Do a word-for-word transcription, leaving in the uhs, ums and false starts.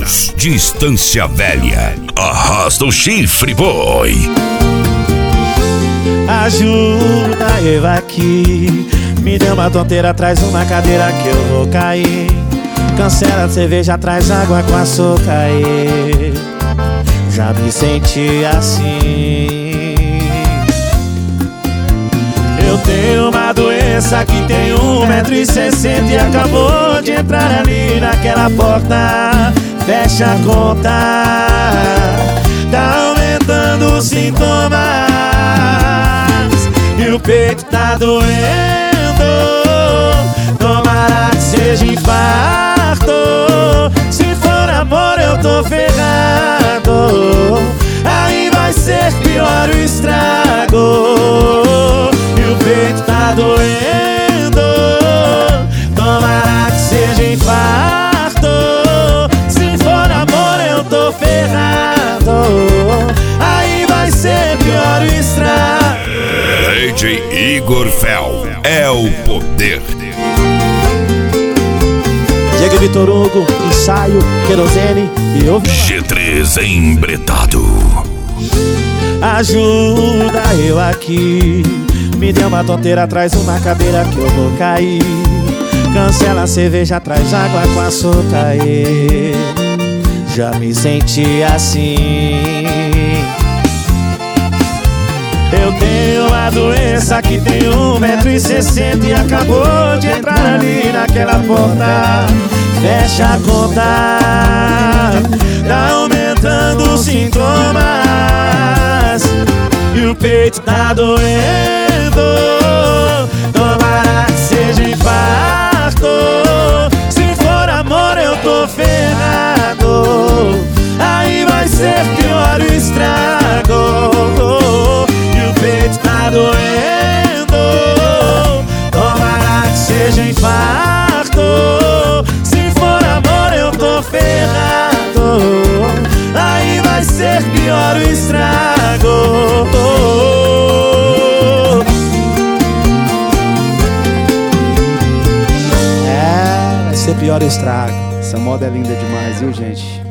Carlos, Distância Velha. Arrasta o chifre, boy. Ajuda eu aqui, me dê uma tonteira, traz uma cadeira que eu vou cair. Cancela a cerveja, traz água com açúcar. Já me senti assim. Eu tenho uma doença que tem um metro e sessenta e acabou de entrar ali naquela porta. Fecha a conta, tá aumentando os sintomas e o peito tá doendo. Tomara que seja infarto, se for amor eu tô ferrado. Aí vai ser pior o estrago e o peito tá doendo. Tomara que seja infarto, se for amor eu tô ferrado. Aí vai ser pior o estrago. D J Igor Fel é o poder. Diego Vitor Hugo, ensaio, querosene e ouve. G três embretado. Ajuda eu aqui, me dê uma tonteira, traz uma cadeira que eu vou cair. Cancela a cerveja, traz água com açúcar. Já me senti assim. Eu tenho uma doença que tem um metro e sessenta e acabou de entrar ali naquela porta. Fecha a conta, tá aumentando os sintomas e o peito tá doendo. Tomara que seja infarto, se for amor eu tô ferrado. Aí vai ser pior o estrago e o peito tá doendo. Tomara que seja infarto, se for amor eu tô ferrado. Aí vai ser pior o estrago. É, vai ser pior o estrago. Essa moda é linda demais, viu, gente?